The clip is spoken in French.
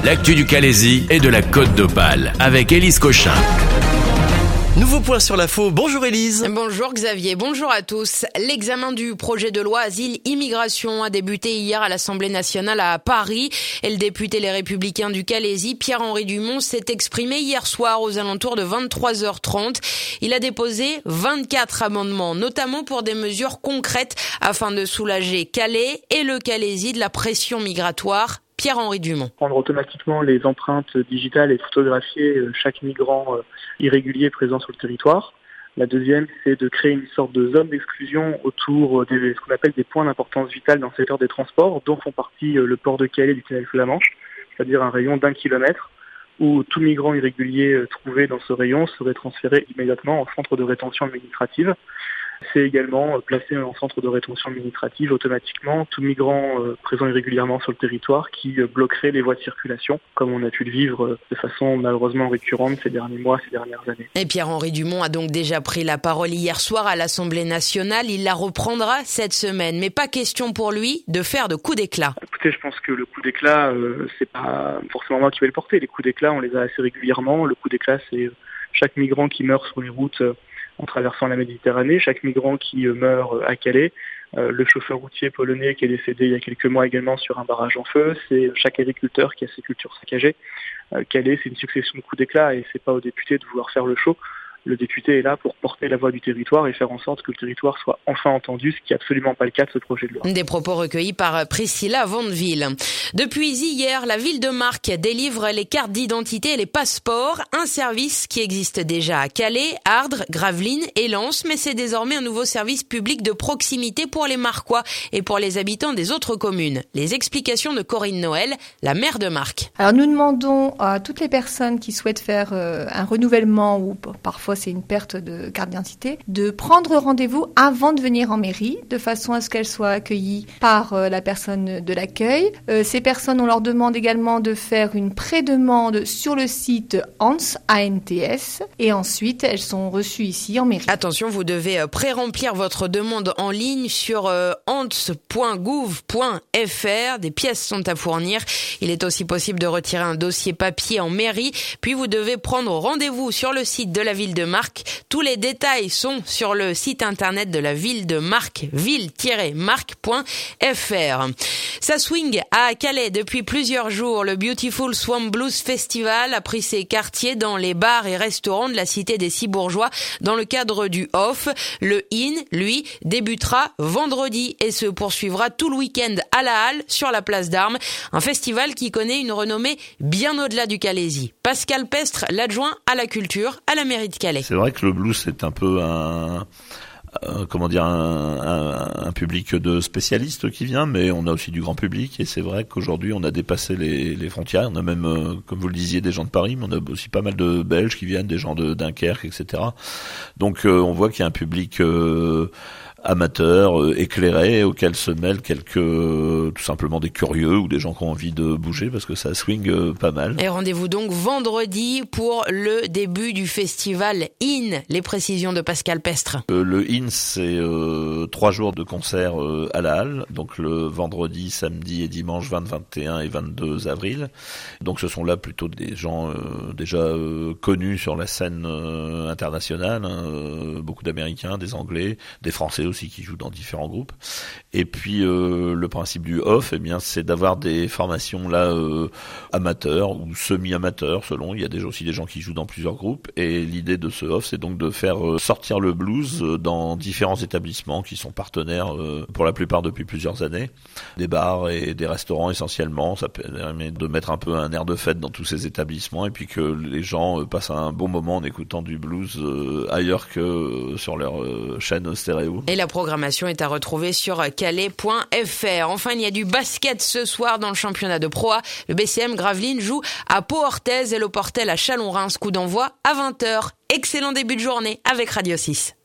l'actu du Calaisis et de la Côte d'Opale avec Élise Cochin. Nouveau point sur l'info. Bonjour Élise. Bonjour Xavier, bonjour à tous. L'examen du projet de loi Asile-Immigration a débuté hier à l'Assemblée nationale à Paris. Et le député Les Républicains du Calaisis, Pierre-Henri Dumont, s'est exprimé hier soir aux alentours de 23h30. Il a déposé 24 amendements, notamment pour des mesures concrètes afin de soulager Calais et le Calaisis de la pression migratoire. Pierre-Henri Dumont. Prendre automatiquement les empreintes digitales et photographier chaque migrant irrégulier présent sur le territoire. La deuxième, c'est de créer une sorte de zone d'exclusion autour de ce qu'on appelle des points d'importance vitale dans le secteur des transports, dont font partie le port de Calais et du canal sous la Manche, c'est-à-dire un rayon d'1 kilomètre, où tout migrant irrégulier trouvé dans ce rayon serait transféré immédiatement en centre de rétention administrative. C'est également placé en centre de rétention administrative automatiquement tout migrant présent irrégulièrement sur le territoire qui bloquerait les voies de circulation, comme on a pu le vivre de façon malheureusement récurrente ces derniers mois, ces dernières années. Et Pierre-Henri Dumont a donc déjà pris la parole hier soir à l'Assemblée nationale. Il la reprendra cette semaine, mais pas question pour lui de faire de coups d'éclat. Écoutez, je pense que le coup d'éclat, c'est pas forcément moi qui vais le porter. Les coups d'éclat, on les a assez régulièrement. Le coup d'éclat, c'est chaque migrant qui meurt sur les routes en traversant la Méditerranée, chaque migrant qui meurt à Calais, le chauffeur routier polonais qui est décédé il y a quelques mois également sur un barrage en feu, c'est chaque agriculteur qui a ses cultures saccagées. Calais, c'est une succession de coups d'éclat et c'est pas au député de vouloir faire le show. Le député est là pour porter la voix du territoire et faire en sorte que le territoire soit enfin entendu, ce qui n'est absolument pas le cas de ce projet de loi. Des propos recueillis par Priscilla Vandeville. Depuis hier, la ville de Marques délivre les cartes d'identité et les passeports, un service qui existe déjà à Calais, Ardres, Gravelines et Lens, mais c'est désormais un nouveau service public de proximité pour les Marquois et pour les habitants des autres communes. Les explications de Corinne Noël, la maire de Marques. Alors nous demandons à toutes les personnes qui souhaitent faire un renouvellement ou parfois c'est une perte de carte d'identité, de prendre rendez-vous avant de venir en mairie, de façon à ce qu'elles soient accueillies par la personne de l'accueil. Ces personnes, on leur demande également de faire une pré-demande sur le site ANTS, A-N-T-S, et ensuite elles sont reçues ici en mairie. Attention, vous devez pré-remplir votre demande en ligne sur ants.gouv.fr. Des pièces sont à fournir. Il est aussi possible de retirer un dossier papier en mairie, puis vous devez prendre rendez-vous sur le site de la ville de Marques. Tous les détails sont sur le site internet de la ville de Marques, ville-marques.fr. Ça swing à Calais depuis plusieurs jours. Le Beautiful Swamp Blues Festival a pris ses quartiers dans les bars et restaurants de la cité des Six-Bourgeois dans le cadre du Off. Le In, lui, débutera vendredi et se poursuivra tout le week-end à la Halle sur la place d'Armes. Un festival qui connaît une renommée bien au-delà du Calaisis. Pascal Pestre, l'adjoint à la culture à la mairie de Calais. C'est vrai que le blues c'est un peu un public de spécialistes qui vient, mais on a aussi du grand public et c'est vrai qu'aujourd'hui on a dépassé les frontières. On a même, comme vous le disiez, des gens de Paris, mais on a aussi pas mal de Belges qui viennent, des gens de Dunkerque, etc. Donc on voit qu'il y a un public amateurs, éclairés, auxquels se mêlent tout simplement des curieux ou des gens qui ont envie de bouger parce que ça swing pas mal. Et rendez-vous donc vendredi pour le début du festival IN. Les précisions de Pascal Pestre. Le IN, c'est 3 jours de concert à la Halle, donc le vendredi, samedi et dimanche 20, 21 et 22 avril. Donc ce sont là plutôt des gens déjà connus sur la scène internationale, beaucoup d'Américains, des Anglais, des Français aussi qui jouent dans différents groupes. Et puis le principe du off, eh bien, c'est d'avoir des formations là amateurs ou semi-amateurs selon. Il y a déjà aussi des gens qui jouent dans plusieurs groupes. Et l'idée de ce off, c'est donc de faire sortir le blues dans différents établissements qui sont partenaires pour la plupart depuis plusieurs années. Des bars et des restaurants essentiellement. Ça permet de mettre un peu un air de fête dans tous ces établissements et puis que les gens passent un bon moment en écoutant du blues ailleurs que sur leur chaîne stéréo. Et la programmation est à retrouver sur calais.fr. Enfin, il y a du basket ce soir dans le championnat de Pro A. Le BCM Gravelines joue à Pau-Orthez et le Portel à Chalon-Reims. Coup d'envoi à 20h. Excellent début de journée avec Radio 6.